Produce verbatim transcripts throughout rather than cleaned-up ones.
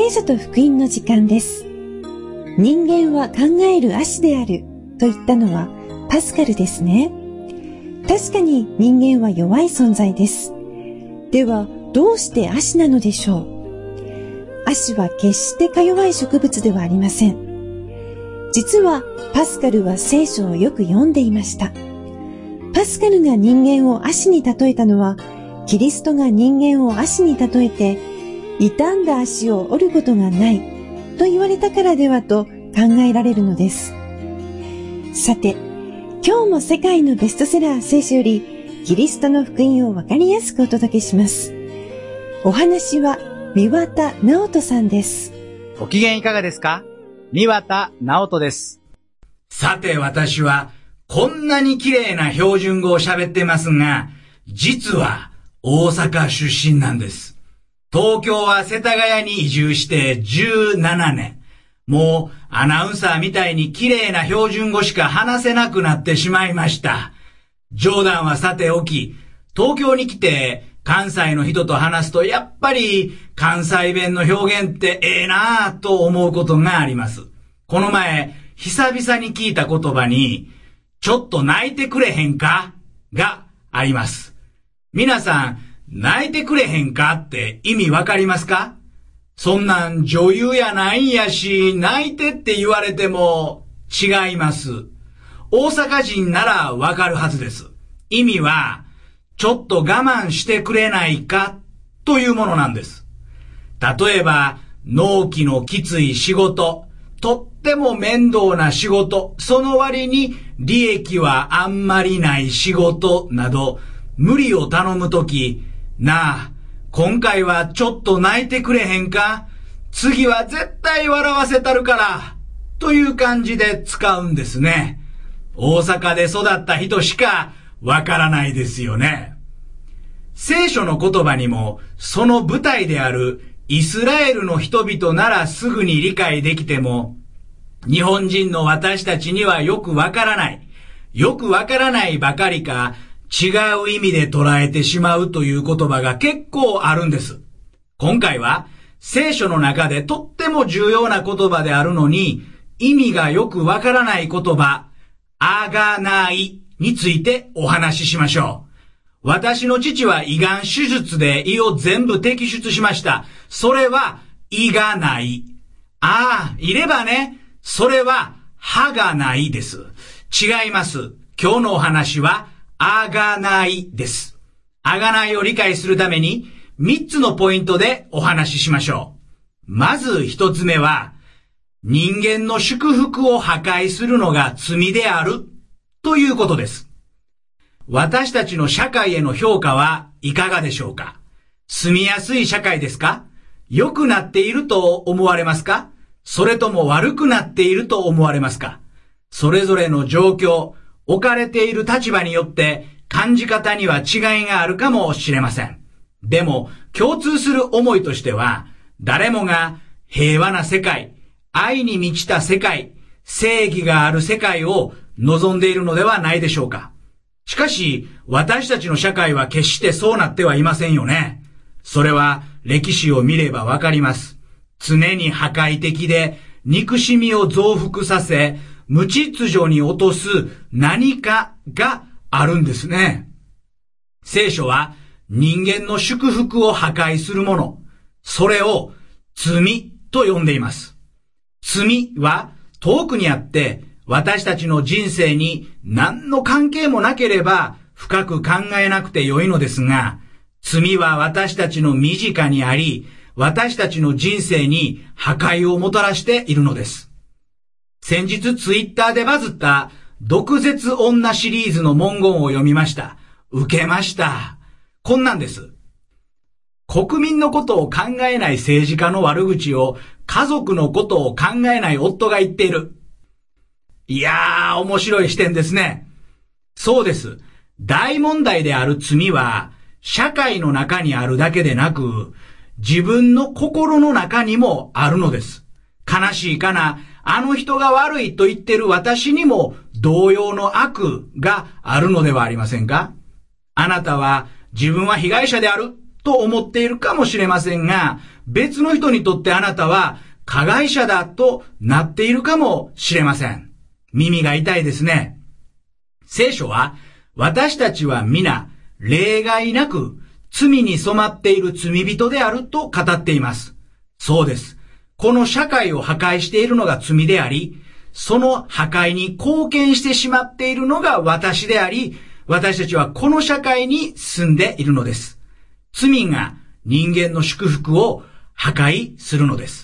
聖書と福音の時間です。人間は考える足であると言ったのはパスカルですね。確かに人間は弱い存在です。ではどうして足なのでしょう。足は決してか弱い植物ではありません。実はパスカルは聖書をよく読んでいました。パスカルが人間を足に例えたのは、キリストが人間を足に例えて、傷んだ足を折ることがないと言われたからではと考えられるのです。さて、今日も世界のベストセラー聖書よりキリストの福音をわかりやすくお届けします。お話は三綿直人さんです。 ご機嫌いかがですか？三綿直人です。 さて私はこんなに綺麗な標準語を喋ってますが、実は大阪出身なんです。東京は世田谷に移住してじゅうななねん。もうアナウンサーみたいに綺麗な標準語しか話せなくなってしまいました。冗談はさておき、東京に来て関西の人と話すとやっぱり関西弁の表現ってええなぁと思うことがあります。この前、久々に聞いた言葉に、ちょっと泣いてくれへんかがあります。皆さん、泣いてくれへんかって意味わかりますか？そんなん女優やないんやし、泣いてって言われても違います。大阪人ならわかるはずです。意味は、ちょっと我慢してくれないかというものなんです。例えば、納期のきつい仕事、とっても面倒な仕事、その割に利益はあんまりない仕事など、無理を頼むとき、なあ、今回はちょっと泣いてくれへんか？次は絶対笑わせたるから、という感じで使うんですね。大阪で育った人しかわからないですよね。聖書の言葉にも、その舞台であるイスラエルの人々ならすぐに理解できても、日本人の私たちにはよくわからない。よくわからないばかりか、違う意味で捉えてしまうという言葉が結構あるんです。今回は聖書の中でとっても重要な言葉であるのに、意味がよくわからない言葉、あがないについてお話ししましょう。私の父は胃がん手術で胃を全部摘出しました。それは胃がない。ああ、いればね、それは歯がないです。違います。今日のお話はあがないです。あがないを理解するためにみっつのポイントでお話ししましょう。まずひとつめは、人間の祝福を破壊するのが罪であるということです。私たちの社会への評価はいかがでしょうか？住みやすい社会ですか？良くなっていると思われますか？それとも悪くなっていると思われますか？それぞれの状況、置かれている立場によって感じ方には違いがあるかもしれません。でも共通する思いとしては、誰もが平和な世界、愛に満ちた世界、正義がある世界を望んでいるのではないでしょうか。しかし、私たちの社会は決してそうなってはいませんよね。それは歴史を見ればわかります。常に破壊的で、憎しみを増幅させ、無秩序に落とす何かがあるんですね。聖書は人間の祝福を破壊するもの、それを罪と呼んでいます。罪は遠くにあって、私たちの人生に何の関係もなければ深く考えなくてよいのですが、罪は私たちの身近にあり、私たちの人生に破壊をもたらしているのです。先日ツイッターでバズった毒舌女シリーズの文言を読みました。受けました。こんなんです。国民のことを考えない政治家の悪口を家族のことを考えない夫が言っている。いやー、面白い視点ですね。そうです。大問題である罪は、社会の中にあるだけでなく、自分の心の中にもあるのです。悲しいかな、あの人が悪いと言ってる私にも同様の悪があるのではありませんか？あなたは自分は被害者であると思っているかもしれませんが、別の人にとってあなたは加害者だとなっているかもしれません。耳が痛いですね。聖書は、私たちは皆例外なく罪に染まっている罪人であると語っています。そうです。この社会を破壊しているのが罪であり、その破壊に貢献してしまっているのが私であり、私たちはこの社会に住んでいるのです。罪が人間の祝福を破壊するのです。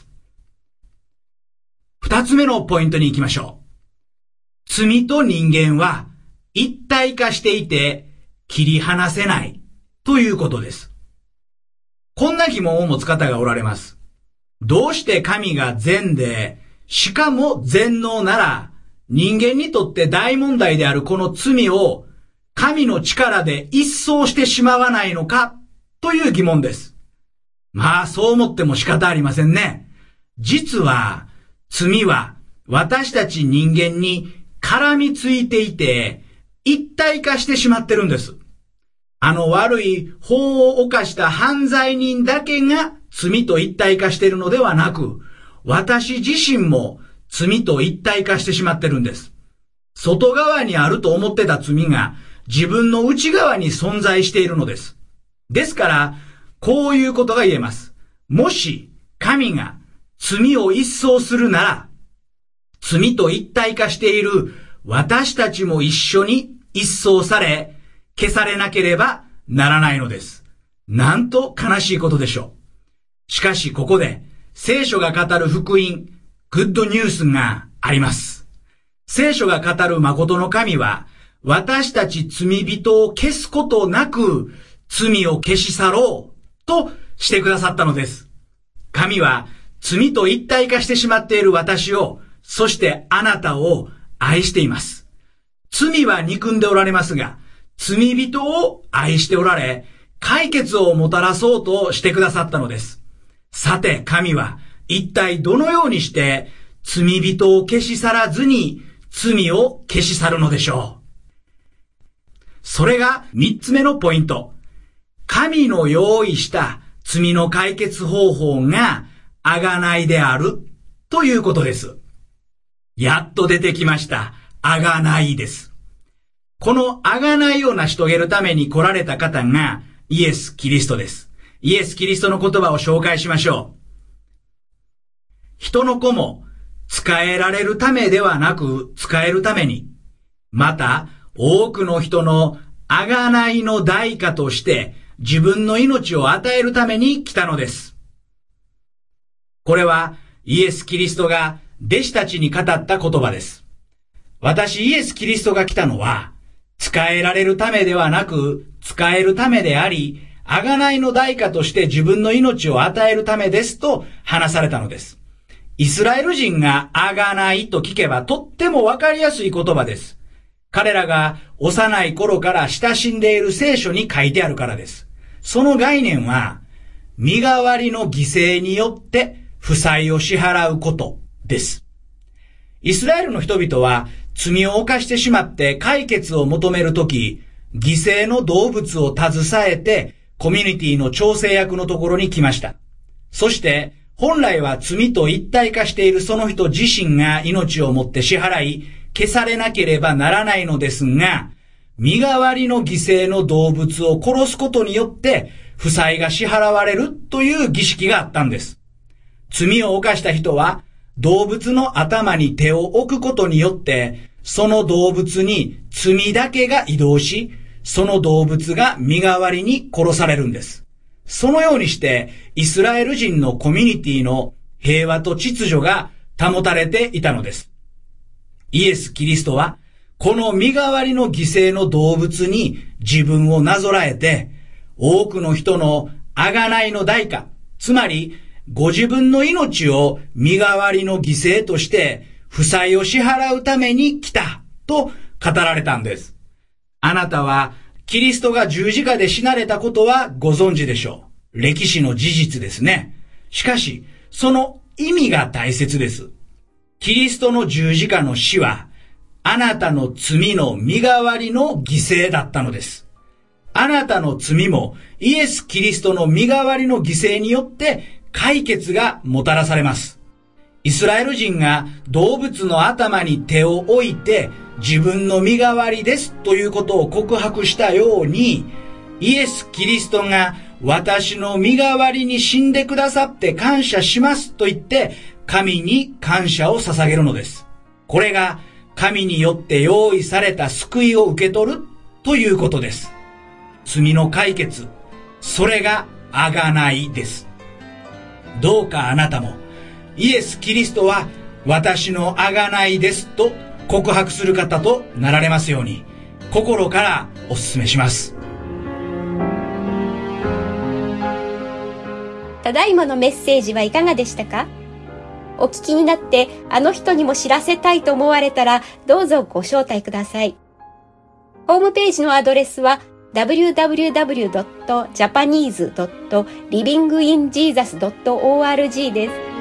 二つ目のポイントに行きましょう。罪と人間は一体化していて切り離せないということです。こんな疑問を持つ方がおられます。どうして神が善で、しかも全能なら、人間にとって大問題であるこの罪を神の力で一掃してしまわないのかという疑問です。まあそう思っても仕方ありませんね。実は罪は私たち人間に絡みついていて一体化してしまってるんです。あの悪い法を犯した犯罪人だけが罪と一体化しているのではなく、私自身も罪と一体化してしまってるんです。外側にあると思ってた罪が自分の内側に存在しているのです。ですから、こういうことが言えます。もし神が罪を一掃するなら、罪と一体化している私たちも一緒に一掃され、消されなければならないのです。なんと悲しいことでしょう。しかしここで聖書が語る福音、グッドニュースがあります。聖書が語る誠の神は、私たち罪人を消すことなく、罪を消し去ろうとしてくださったのです。神は罪と一体化してしまっている私を、そしてあなたを愛しています。罪は憎んでおられますが、罪人を愛しておられ、解決をもたらそうとしてくださったのです。さて神は一体どのようにして罪人を消し去らずに罪を消し去るのでしょう。それが三つ目のポイント。神の用意した罪の解決方法が贖いであるということです。やっと出てきました。贖いです。この贖いを成し遂げるために来られた方がイエス・キリストです。イエス・キリストの言葉を紹介しましょう。人の子も使えられるためではなく使えるために、また多くの人の贖いの代価として自分の命を与えるために来たのです。これはイエス・キリストが弟子たちに語った言葉です。私イエス・キリストが来たのは使えられるためではなく使えるためであり、贖いの代価として自分の命を与えるためですと話されたのです。イスラエル人が贖いと聞けばとってもわかりやすい言葉です。彼らが幼い頃から親しんでいる聖書に書いてあるからです。その概念は、身代わりの犠牲によって負債を支払うことです。イスラエルの人々は罪を犯してしまって解決を求めるとき、犠牲の動物を携えてコミュニティの調整役のところに来ました。そして本来は罪と一体化しているその人自身が命をもって支払い、消されなければならないのですが、身代わりの犠牲の動物を殺すことによって負債が支払われるという儀式があったんです。罪を犯した人は動物の頭に手を置くことによってその動物に罪だけが移動し、その動物が身代わりに殺されるんです。そのようにしてイスラエル人のコミュニティの平和と秩序が保たれていたのです。イエス・キリストはこの身代わりの犠牲の動物に自分をなぞらえて、多くの人の贖いの代価、つまりご自分の命を身代わりの犠牲として負債を支払うために来たと語られたんです。あなたはキリストが十字架で死なれたことはご存知でしょう。歴史の事実ですね。しかし、その意味が大切です。キリストの十字架の死は、あなたの罪の身代わりの犠牲だったのです。 あなたの罪もイエス・キリストの身代わりの犠牲によって解決がもたらされます。イスラエル人が動物の頭に手を置いて自分の身代わりですということを告白したように、イエス・キリストが私の身代わりに死んでくださって感謝しますと言って神に感謝を捧げるのです。これが神によって用意された救いを受け取るということです。罪の解決、それが贖いです。どうかあなたもイエス・キリストは私の贖いですと告白する方となられますように、心からお勧めします。 ただいまのメッセージはいかがでしたか？お聞きになってあの人にも知らせたいと思われたらどうぞご招待ください。ホームページのアドレスは ダブリューダブリューダブリュードットジャパニーズドットリビングインジーザスドットオーアールジー です。